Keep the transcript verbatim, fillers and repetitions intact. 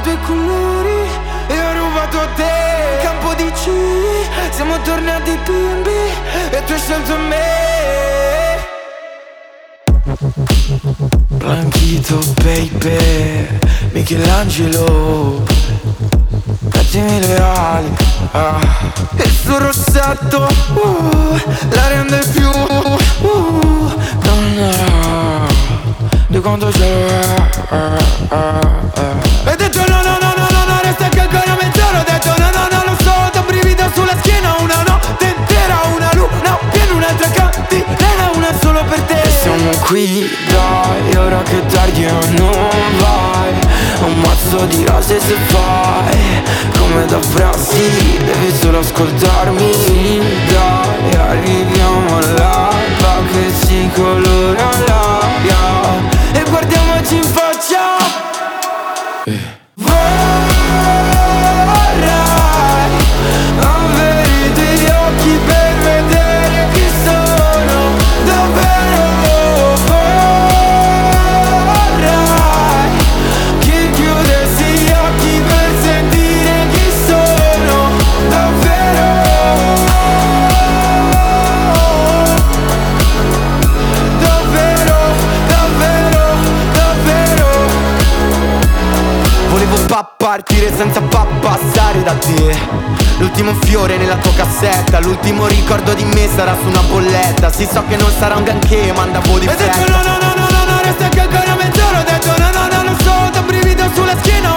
tuoi colori e ho rubato a te. Campo di C, siamo tornati bimbi e tu hai scelto me. Blanchito baby, Michelangelo, mettimi le ali, ah. Il suo rossetto, uh, la rende più, uh, donna, di quanto c'è, uh, uh, uh. Hai detto no, no, no, no, no, no, resta che ancora mezz'ora. Ho detto no, no, no, lo so, da brivido sulla schiena. Una notte intera, una luna piena, un'altra cantilena, una solo per te. E siamo qui, dai, ora che tardi e non vai. Un mazzo di rose se fai come da frasi, devi solo ascoltarmi. Sì, dai, arriviamo all'alba che si colora l'aria e guardiamoci in faccia. eh. Vorrei avere i tuoi occhi per vedere chi sono davvero. Vorrei che chiudessi gli occhi per sentire chi sono davvero. Davvero, davvero, davvero. Volevo pa partire senza pa passare da te. L'ultimo fiore nella tua cassetta, l'ultimo ricordo di me sarà su una bolletta. Sì, so che non sarà un granché, ma andavo di fretta. Hai detto no, no, no, no, no, no, resta che ancora mezz'ora. Ho detto no, no, no, lo so, da brivido sulla schiena.